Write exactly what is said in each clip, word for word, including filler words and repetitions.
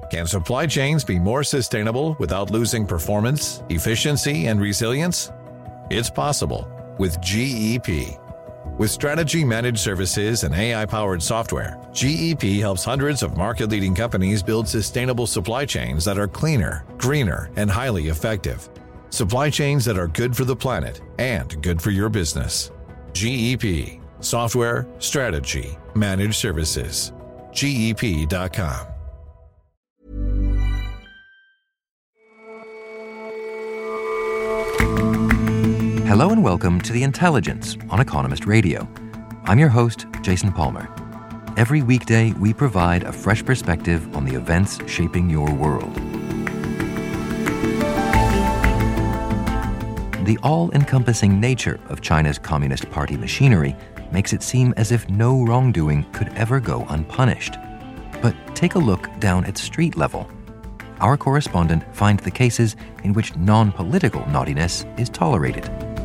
Can supply chains be more sustainable without losing performance, efficiency, and resilience? It's possible with G E P. With Strategy Managed Services and A I-powered software, G E P helps hundreds of market-leading companies build sustainable supply chains that are cleaner, greener, and highly effective. Supply chains that are good for the planet and good for your business. G E P. Software, strategy, managed services. G E P dot com. Hello and welcome to The Intelligence on Economist Radio. I'm your host, Jason Palmer. Every weekday, we provide a fresh perspective on the events shaping your world. The all-encompassing nature of China's Communist Party machinery makes it seem as if no wrongdoing could ever go unpunished. But take a look down at street level. Our correspondent finds the cases in which non-political naughtiness is tolerated.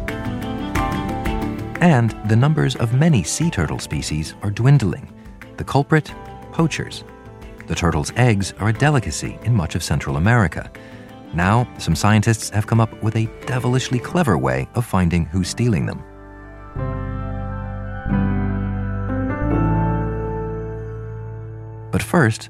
And the numbers of many sea turtle species are dwindling. The culprit? Poachers. The turtle's eggs are a delicacy in much of Central America. Now, some scientists have come up with a devilishly clever way of finding who's stealing them. But first,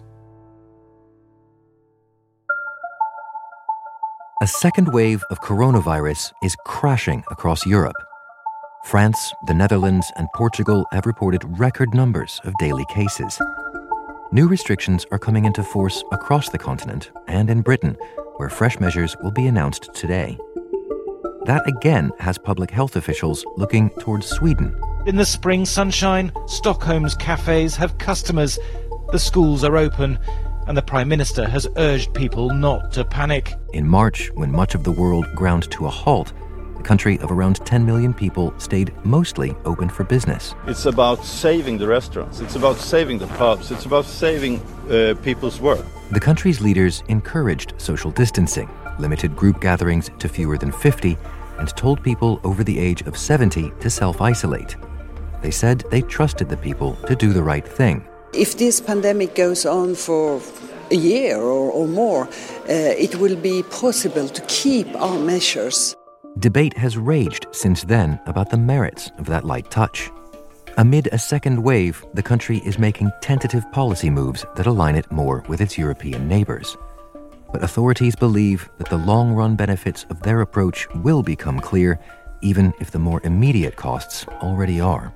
a second wave of coronavirus is crashing across Europe. France, the Netherlands, and Portugal have reported record numbers of daily cases. New restrictions are coming into force across the continent and in Britain, where fresh measures will be announced today. That again has public health officials looking towards Sweden. In the spring sunshine, Stockholm's cafes have customers, the schools are open, and the Prime Minister has urged people not to panic. In March, when much of the world ground to a halt, a country of around ten million people stayed mostly open for business. It's about saving the restaurants, it's about saving the pubs, it's about saving uh, people's work. The country's leaders encouraged social distancing, limited group gatherings to fewer than fifty, and told people over the age of seventy to self-isolate. They said they trusted the people to do the right thing. If this pandemic goes on for a year or, or more, uh, it will be possible to keep our measures. Debate has raged since then about the merits of that light touch. Amid a second wave, the country is making tentative policy moves that align it more with its European neighbors. But authorities believe that the long-run benefits of their approach will become clear, even if the more immediate costs already are.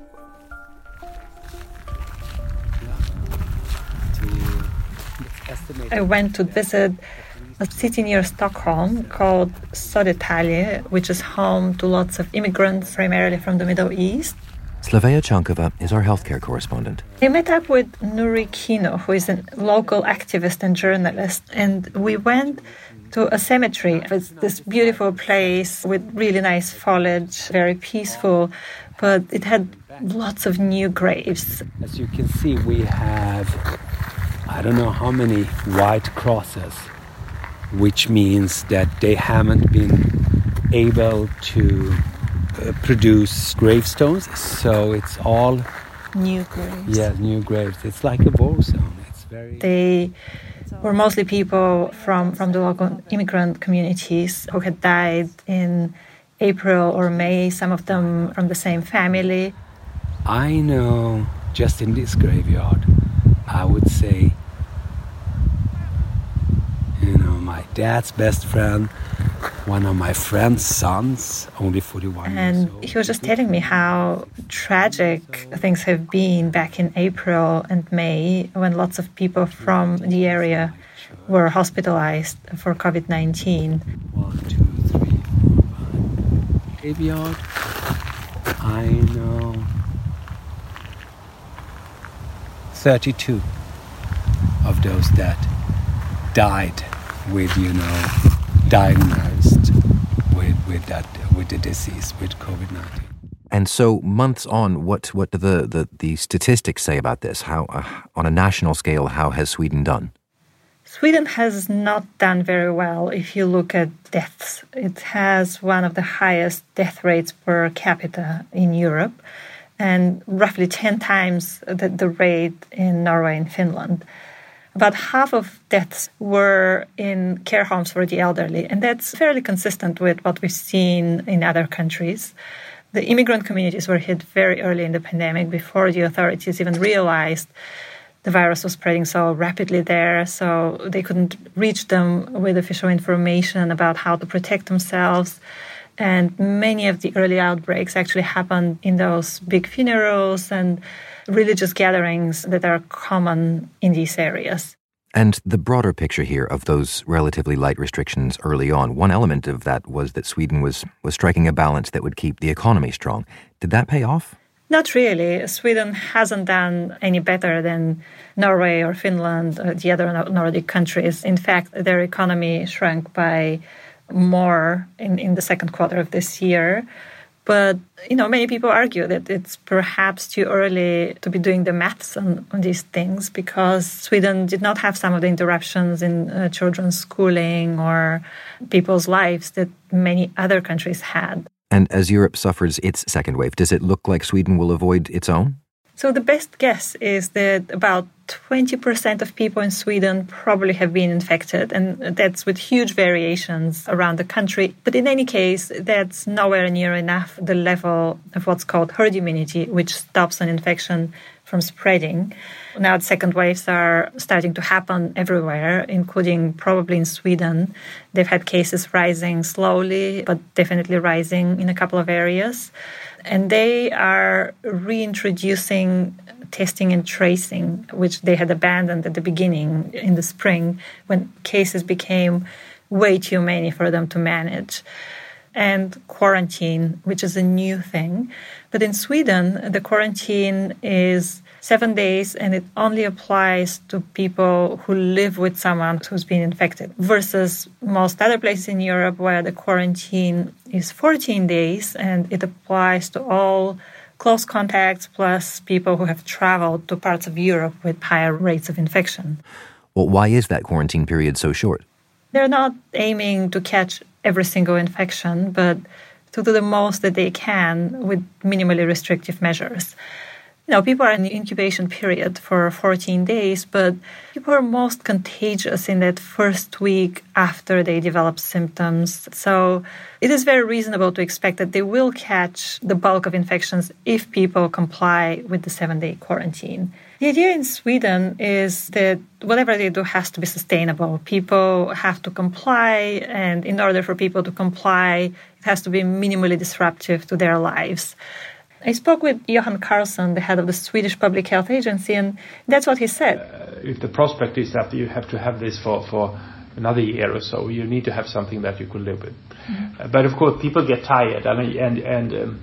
I went to visit a city near Stockholm called Södertälje, which is home to lots of immigrants, primarily from the Middle East. Slavea Chankova is our healthcare correspondent. I met up with Nuri Kino, who is a local activist and journalist, and we went to a cemetery. It's this beautiful place with really nice foliage, very peaceful, but it had lots of new graves. As you can see, we have, I don't know how many white crosses, which means that they haven't been able to uh, produce gravestones, so it's all new graves. Yeah, new graves. It's like a war zone. It's very. They were mostly people from, from the local immigrant communities who had died in April or May, some of them from the same family. I know just in this graveyard, I would say, you know, my dad's best friend, one of my friend's sons, only forty-one and years old. he was just telling me how tragic things have been back in April and May when lots of people from the area were hospitalized for covid nineteen. One, two, three, four, five. Graveyard, I know. thirty-two of those that died with, you know, diagnosed with, with that with the disease, with covid nineteen. And so, months on, what what do the, the, the statistics say about this? How, uh, on a national scale, how has Sweden done? Sweden has not done very well if you look at deaths. It has one of the highest death rates per capita in Europe, and roughly ten times the, the rate in Norway and Finland. About half of deaths were in care homes for the elderly, and that's fairly consistent with what we've seen in other countries. The immigrant communities were hit very early in the pandemic before the authorities even realized the virus was spreading so rapidly there, so they couldn't reach them with official information about how to protect themselves. And many of the early outbreaks actually happened in those big funerals and religious gatherings that are common in these areas. And the broader picture here of those relatively light restrictions early on, one element of that was that Sweden was, was striking a balance that would keep the economy strong. Did that pay off? Not really. Sweden hasn't done any better than Norway or Finland or the other Nordic countries. In fact, their economy shrunk by more in, in the second quarter of this year. But, you know, many people argue that it's perhaps too early to be doing the maths on, on these things because Sweden did not have some of the interruptions in uh, children's schooling or people's lives that many other countries had. And as Europe suffers its second wave, does it look like Sweden will avoid its own? So the best guess is that about twenty percent of people in Sweden probably have been infected, and that's with huge variations around the country. But in any case, that's nowhere near enough the level of what's called herd immunity, which stops an infection from spreading. Now, the second waves are starting to happen everywhere, including probably in Sweden. They've had cases rising slowly, but definitely rising in a couple of areas. And they are reintroducing testing and tracing, which they had abandoned at the beginning in the spring when cases became way too many for them to manage. And quarantine, which is a new thing. But in Sweden, the quarantine is seven days and it only applies to people who live with someone who's been infected versus most other places in Europe where the quarantine is fourteen days and it applies to all close contacts plus people who have traveled to parts of Europe with higher rates of infection. Well, why is that quarantine period so short? They're not aiming to catch every single infection, but to do the most that they can with minimally restrictive measures. You know, people are in the incubation period for fourteen days, but people are most contagious in that first week after they develop symptoms. So it is very reasonable to expect that they will catch the bulk of infections if people comply with the seven-day quarantine. The idea in Sweden is that whatever they do has to be sustainable. People have to comply, and in order for people to comply, it has to be minimally disruptive to their lives. I spoke with Johan Carlson, the head of the Swedish Public Health Agency, and that's what he said. Uh, if the prospect is that you have to have this for, for another year or so, you need to have something that you could live with. Mm-hmm. Uh, but of course, people get tired, and and and um,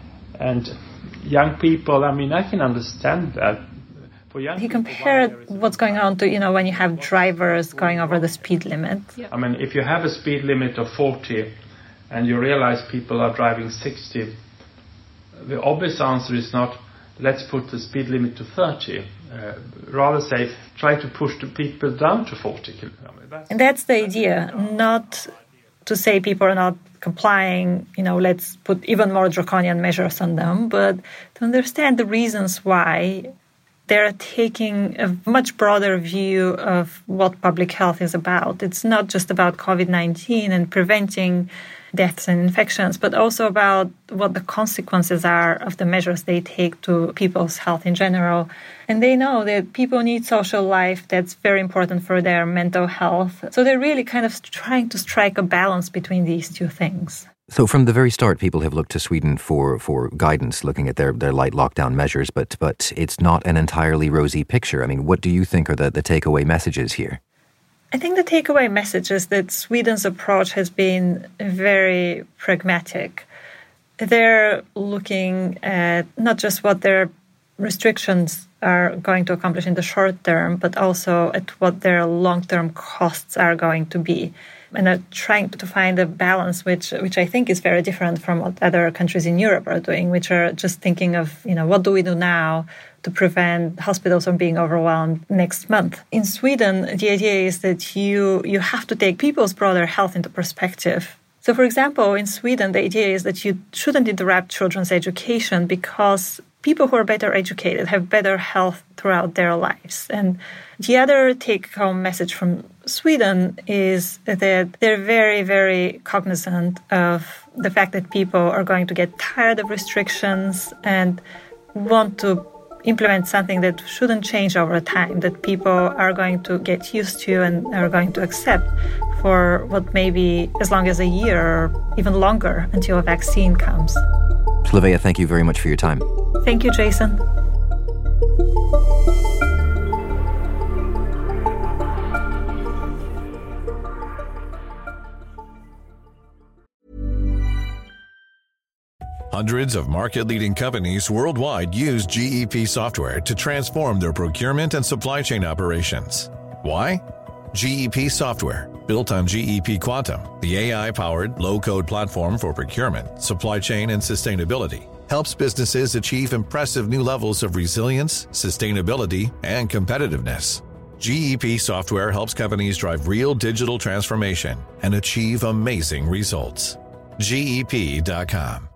and young people. I mean, I can understand that. For young he people, compared what's going on to, you know, when you have drivers going over the speed limit. Yeah. I mean, if you have a speed limit of forty, and you realize people are driving sixty. The obvious answer is not, let's put the speed limit to thirty. Uh, rather say, try to push the people down to forty. That's and that's the idea, not to say people are not complying, you know, let's put even more draconian measures on them, but to understand the reasons why they're taking a much broader view of what public health is about. It's not just about covid nineteen and preventing deaths and infections, but also about what the consequences are of the measures they take to people's health in general. And they know that people need social life. That's very important for their mental health. So they're really kind of trying to strike a balance between these two things. So from the very start, people have looked to Sweden for, for guidance, looking at their, their light lockdown measures, but but it's not an entirely rosy picture. I mean, what do you think are the, the takeaway messages here? I think the takeaway message is that Sweden's approach has been very pragmatic. They're looking at not just what their restrictions are going to accomplish in the short term, but also at what their long-term costs are going to be. And they're trying to find a balance, which which I think is very different from what other countries in Europe are doing, which are just thinking of, you know, what do we do now to prevent hospitals from being overwhelmed next month. In Sweden, the idea is that you you have to take people's broader health into perspective. So, for example, in Sweden, the idea is that you shouldn't interrupt children's education because people who are better educated have better health throughout their lives. And The other take-home message from Sweden is that they're very, very cognizant of the fact that people are going to get tired of restrictions and want to implement something that shouldn't change over time, that people are going to get used to and are going to accept for what may be as long as a year or even longer until a vaccine comes. Slavea, thank you very much for your time. Thank you, Jason. Hundreds of market-leading companies worldwide use G E P software to transform their procurement and supply chain operations. Why? G E P software, built on G E P Quantum, the A I-powered low-code platform for procurement, supply chain, and sustainability, helps businesses achieve impressive new levels of resilience, sustainability, and competitiveness. G E P software helps companies drive real digital transformation and achieve amazing results. G E P dot com.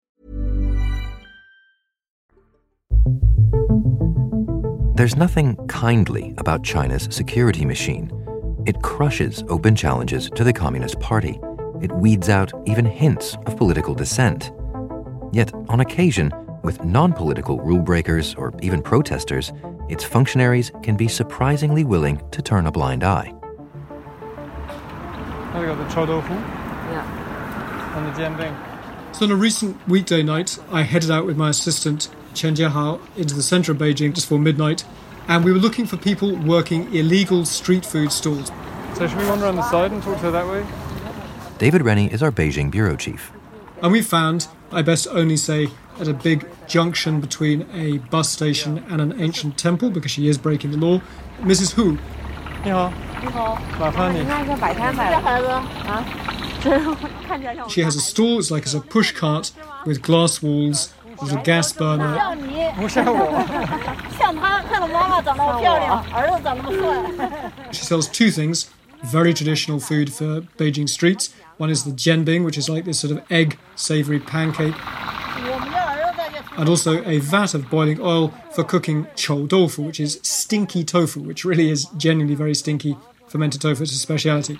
There's nothing kindly about China's security machine. It crushes open challenges to the Communist Party. It weeds out even hints of political dissent. Yet, on occasion, with non-political rule breakers or even protesters, its functionaries can be surprisingly willing to turn a blind eye. I got the chou tofu. Yeah. And the jianbing. So on a recent weekday night, I headed out with my assistant, Chen Jiahao, into the centre of Beijing just before midnight, and we were looking for people working illegal street food stalls. So should we wander around the side and talk to her that way? David Rennie is our Beijing bureau chief. And we found, I best only say, at a big junction between a bus station and an ancient temple, because she is breaking the law, Missus Hu. 你好. 你好. 麻烦你. She has a stall, it's like it's a push cart with glass walls, there's a gas burner. She sells two things, very traditional food for Beijing streets. One is the jianbing, which is like this sort of egg savoury pancake. And also a vat of boiling oil for cooking chou tofu, which is stinky tofu, which really is genuinely very stinky fermented tofu. It's a speciality.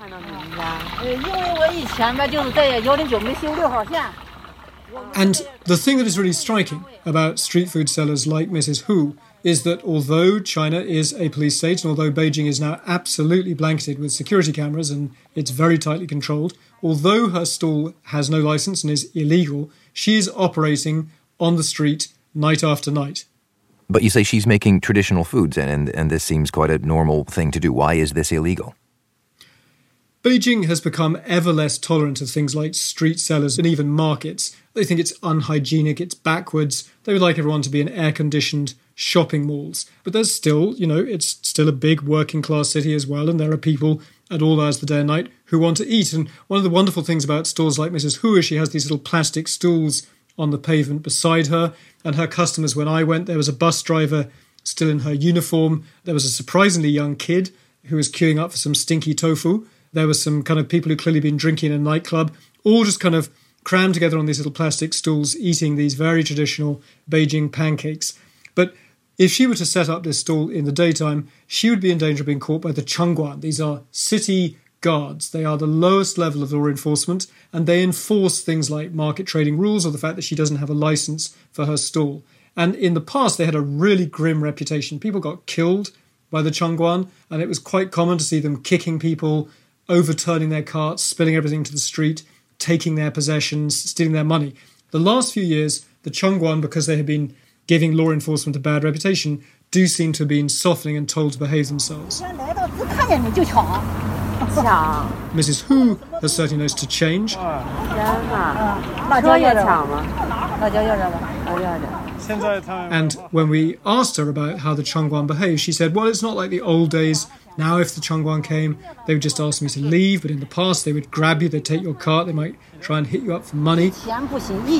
And the thing that is really striking about street food sellers like Missus Hu is that although China is a police state, and although Beijing is now absolutely blanketed with security cameras and it's very tightly controlled, although her stall has no license and is illegal, she is operating on the street night after night. But you say she's making traditional foods, and, and this seems quite a normal thing to do. Why is this illegal? Beijing has become ever less tolerant of things like street sellers and even markets. They think it's unhygienic, it's backwards. They would like everyone to be in air-conditioned shopping malls. But there's still, you know, it's still a big working-class city as well, and there are people at all hours of the day and night who want to eat. And one of the wonderful things about stalls like Missus Hu is she has these little plastic stools on the pavement beside her, and her customers, when I went, there was a bus driver still in her uniform. There was a surprisingly young kid who was queuing up for some stinky tofu. There were some kind of people who'd clearly been drinking in a nightclub, all just kind of crammed together on these little plastic stools, eating these very traditional Beijing pancakes. But if she were to set up this stall in the daytime, she would be in danger of being caught by the Chengguan. These are city guards. They are the lowest level of law enforcement, and they enforce things like market trading rules or the fact that she doesn't have a license for her stall. And in the past, they had a really grim reputation. People got killed by the Chengguan, and it was quite common to see them kicking people, overturning their carts, spilling everything to the street, taking their possessions, stealing their money. The last few years, the Chengguan, because they have been giving law enforcement a bad reputation, do seem to have been softening and told to behave themselves. Missus Hu has certainly noticed to change. And when we asked her about how the Chengguan behaves, she said, well, it's not like the old days. Now, if the Chengguan came, they would just ask me to leave. But in the past, they would grab you, they'd take your cart, they might try and hit you up for money. But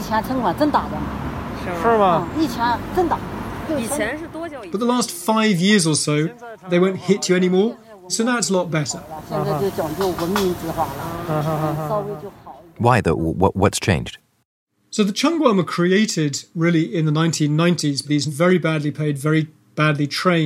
the last five years or so, they won't hit you anymore. So now it's a lot better. Why, though? What, what's changed? So the Chengguan were created really in the nineteen nineties. These very badly paid, very badly trained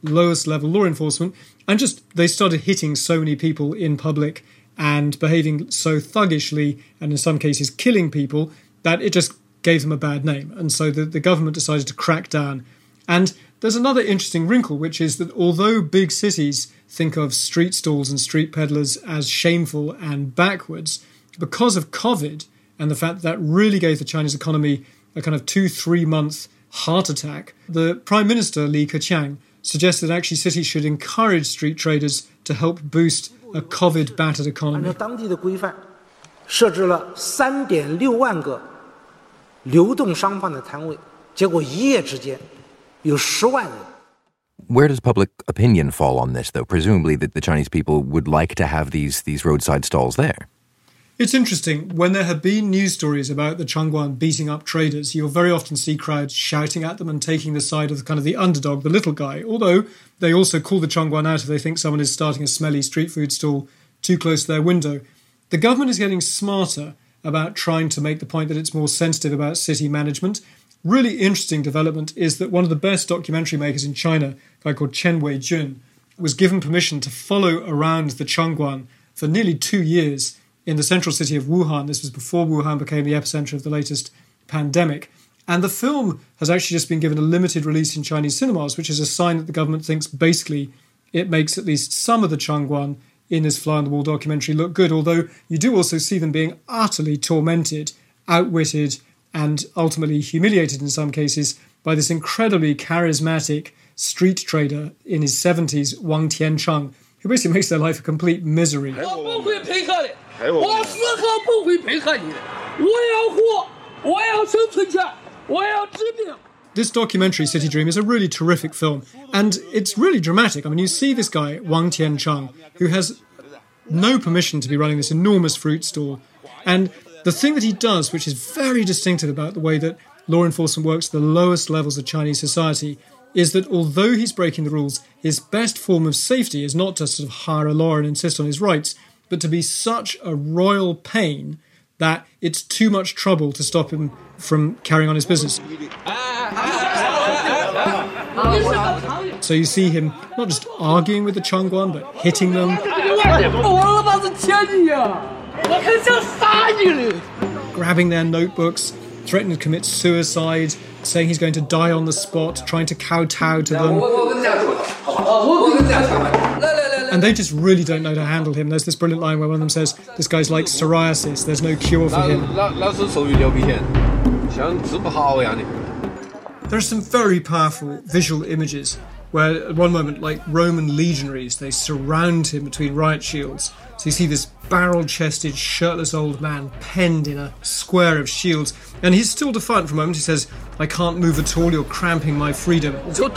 lowest level law enforcement, and just they started hitting so many people in public and behaving so thuggishly, and in some cases killing people, that it just gave them a bad name. And so the, the government decided to crack down. And there's another interesting wrinkle, which is that although big cities think of street stalls and street peddlers as shameful and backwards, because of COVID and the fact that, that really gave the Chinese economy a kind of two, three month heart attack, the Prime Minister, Li Keqiang, suggested actually cities should encourage street traders to help boost a COVID-battered economy. 按照当地的规范，设置了三点六万个流动商贩的摊位，结果一夜之间有十万人。 Where does public opinion fall on this, though? Presumably that the Chinese people would like to have these, these roadside stalls there. It's interesting. When there have been news stories about the Chongguan beating up traders, you'll very often see crowds shouting at them and taking the side of the kind of the underdog, the little guy. Although they also call the Chongguan out if they think someone is starting a smelly street food stall too close to their window. The government is getting smarter about trying to make the point that it's more sensitive about city management. Really interesting development is that one of the best documentary makers in China, a guy called Chen Weijun, was given permission to follow around the Chongguan for nearly two years in the central city of Wuhan. This was before Wuhan became the epicenter of the latest pandemic. And the film has actually just been given a limited release in Chinese cinemas, which is a sign that the government thinks basically it makes at least some of the Chongguan in this fly-on-the-wall documentary look good, although you do also see them being utterly tormented, outwitted, and ultimately humiliated in some cases by this incredibly charismatic street trader in his seventies, Wang Tiancheng, who basically makes their life a complete misery. This documentary, City Dream, is a really terrific film, and it's really dramatic. I mean, you see this guy, Wang Tiancheng, who has no permission to be running this enormous fruit stall, and the thing that he does, which is very distinctive about the way that law enforcement works at the lowest levels of Chinese society, is that although he's breaking the rules, his best form of safety is not to sort of hire a lawyer and insist on his rights, but to be such a royal pain that it's too much trouble to stop him from carrying on his business. So you see him not just arguing with the Chongguan, but hitting them, grabbing their notebooks, threatening to commit suicide, saying he's going to die on the spot, trying to kowtow to them. And they just really don't know how to handle him. There's this brilliant line where one of them says, this guy's like psoriasis, there's no cure for him. There are some very powerful visual images where at one moment, like Roman legionaries, they surround him between riot shields. So you see this barrel-chested, shirtless old man penned in a square of shields. And he's still defiant for a moment. He says, I can't move at all, you're cramping my freedom.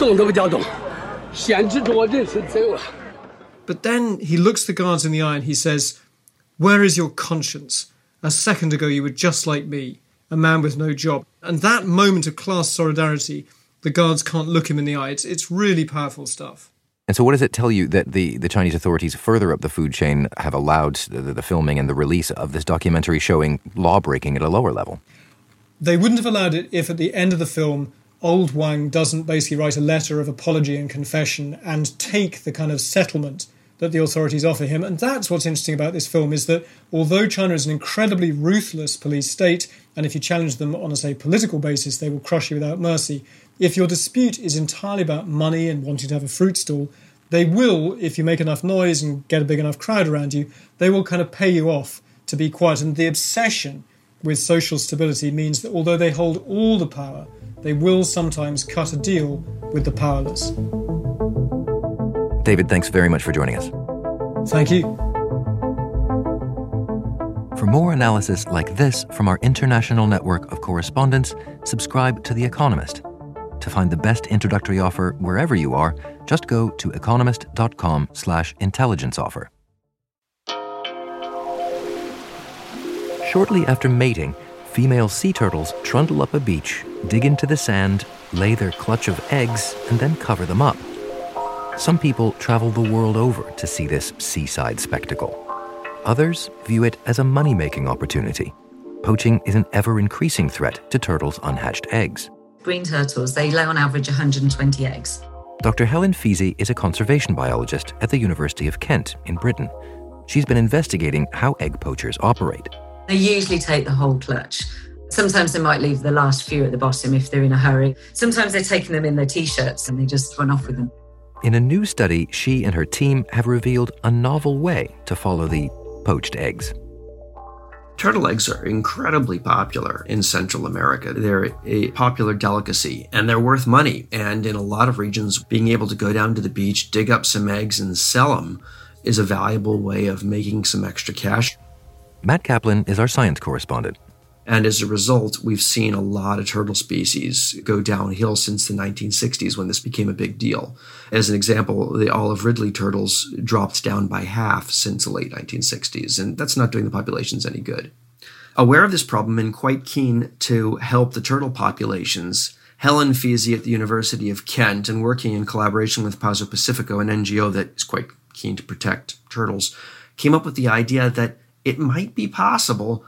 But then he looks the guards in the eye and he says, where is your conscience? A second ago you were just like me, a man with no job. And that moment of class solidarity, the guards can't look him in the eye. It's, it's really powerful stuff. And so what does it tell you that the, the Chinese authorities further up the food chain have allowed the, the filming and the release of this documentary showing law-breaking at a lower level? They wouldn't have allowed it if at the end of the film, old Wang doesn't basically write a letter of apology and confession and take the kind of settlement that the authorities offer him. And that's what's interesting about this film, is that although China is an incredibly ruthless police state, and if you challenge them on a, say, political basis, they will crush you without mercy, if your dispute is entirely about money and wanting to have a fruit stall, they will, if you make enough noise and get a big enough crowd around you, they will kind of pay you off to be quiet. And the obsession with social stability means that although they hold all the power, they will sometimes cut a deal with the powerless. David, thanks very much for joining us. Thank you. For more analysis like this from our international network of correspondents, subscribe to The Economist. To find the best introductory offer wherever you are, just go to economist.com slash intelligence offer. Shortly after mating, female sea turtles trundle up a beach, dig into the sand, lay their clutch of eggs, and then cover them up. Some people travel the world over to see this seaside spectacle. Others view it as a money-making opportunity. Poaching is an ever-increasing threat to turtles' unhatched eggs. Green turtles, they lay on average one hundred twenty eggs. Doctor Helen Feasey is a conservation biologist at the University of Kent in Britain. She's been investigating how egg poachers operate. They usually take the whole clutch. Sometimes they might leave the last few at the bottom if they're in a hurry. Sometimes they're taking them in their T-shirts and they just run off with them. In a new study, she and her team have revealed a novel way to follow the poached eggs. Turtle eggs are incredibly popular in Central America. They're a popular delicacy, and they're worth money. And in a lot of regions, being able to go down to the beach, dig up some eggs, and sell them is a valuable way of making some extra cash. Matt Kaplan is our science correspondent. And as a result, we've seen a lot of turtle species go downhill since the nineteen sixties when this became a big deal. As an example, the olive ridley turtles dropped down by half since the late nineteen sixties, and that's not doing the populations any good. Aware of this problem and quite keen to help the turtle populations, Helen Feasey at the University of Kent, and working in collaboration with Pazo Pacifico, an N G O that is quite keen to protect turtles, came up with the idea that it might be possible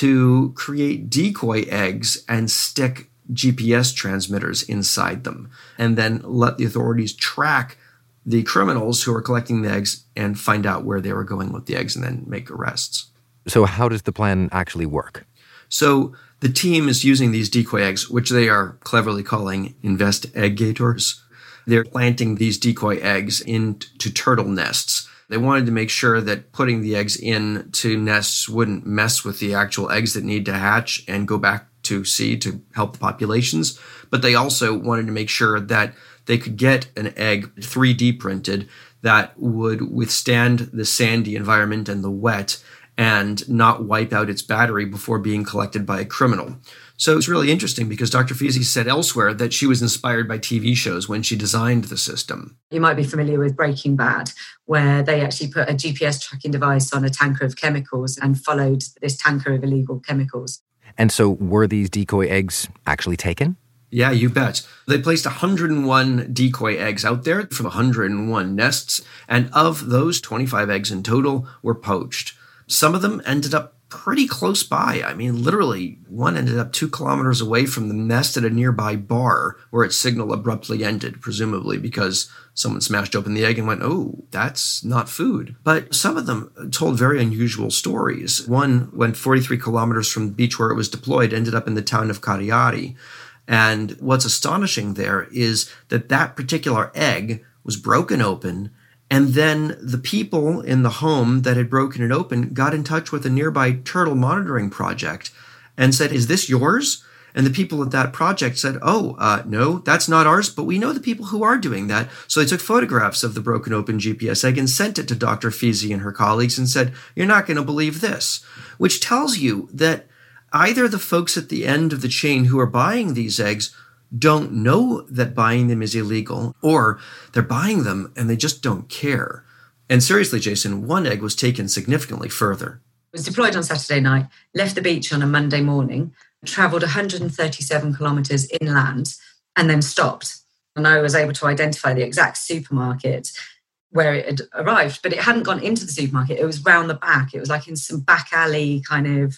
to create decoy eggs and stick G P S transmitters inside them, and then let the authorities track the criminals who are collecting the eggs and find out where they were going with the eggs and then make arrests. So how does the plan actually work? So the team is using these decoy eggs, which they are cleverly calling invest-eggators. They're planting these decoy eggs into turtle nests. They wanted to make sure that putting the eggs into nests wouldn't mess with the actual eggs that need to hatch and go back to sea to help the populations. But they also wanted to make sure that they could get an egg three D printed that would withstand the sandy environment and the wet and not wipe out its battery before being collected by a criminal. So it's really interesting because Doctor Feasey said elsewhere that she was inspired by T V shows when she designed the system. You might be familiar with Breaking Bad, where they actually put a G P S tracking device on a tanker of chemicals and followed this tanker of illegal chemicals. And so were these decoy eggs actually taken? Yeah, you bet. They placed one hundred one decoy eggs out there from one hundred one nests, and of those, twenty-five eggs in total were poached. Some of them ended up pretty close by. I mean, literally, one ended up two kilometers away from the nest at a nearby bar where its signal abruptly ended, presumably because someone smashed open the egg and went, oh, that's not food. But some of them told very unusual stories. One went forty-three kilometers from the beach where it was deployed, ended up in the town of Cariari. And what's astonishing there is that that particular egg was broken open, and then the people in the home that had broken it open got in touch with a nearby turtle monitoring project and said, is this yours? And the people at that project said, oh, uh, no, that's not ours, but we know the people who are doing that. So they took photographs of the broken open G P S egg and sent it to Doctor Feasey and her colleagues and said, you're not going to believe this, which tells you that either the folks at the end of the chain who are buying these eggs don't know that buying them is illegal, or they're buying them and they just don't care. And seriously, Jason, one egg was taken significantly further. It was deployed on Saturday night, left the beach on a Monday morning, travelled one hundred thirty-seven kilometres inland, and then stopped. And I was able to identify the exact supermarket where it had arrived, but it hadn't gone into the supermarket. It was round the back. It was like in some back alley kind of,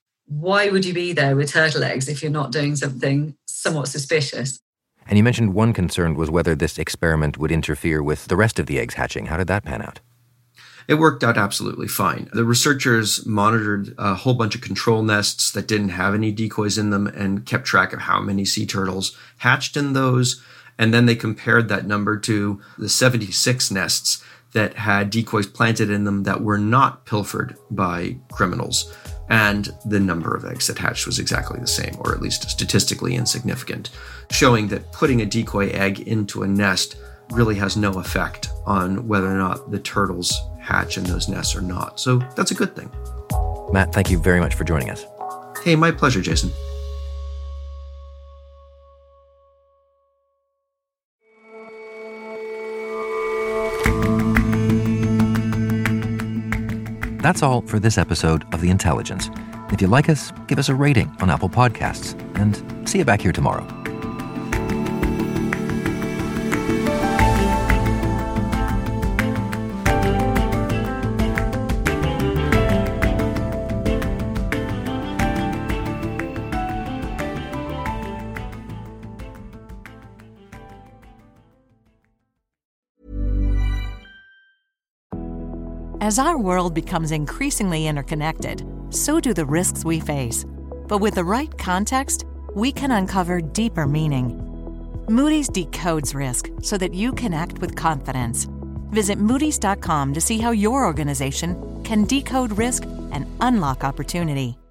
why would you be there with turtle eggs if you're not doing something somewhat suspicious? And you mentioned one concern was whether this experiment would interfere with the rest of the eggs hatching. How did that pan out? It worked out absolutely fine. The researchers monitored a whole bunch of control nests that didn't have any decoys in them and kept track of how many sea turtles hatched in those. And then they compared that number to the seventy-six nests that had decoys planted in them that were not pilfered by criminals. And the number of eggs that hatched was exactly the same, or at least statistically insignificant, showing that putting a decoy egg into a nest really has no effect on whether or not the turtles hatch in those nests or not. So that's a good thing. Matt, thank you very much for joining us. Hey, my pleasure, Jason. That's all for this episode of The Intelligence. If you like us, give us a rating on Apple Podcasts, and see you back here tomorrow. As our world becomes increasingly interconnected, so do the risks we face. But with the right context, we can uncover deeper meaning. Moody's decodes risk so that you can act with confidence. Visit Moody's dot com to see how your organization can decode risk and unlock opportunity.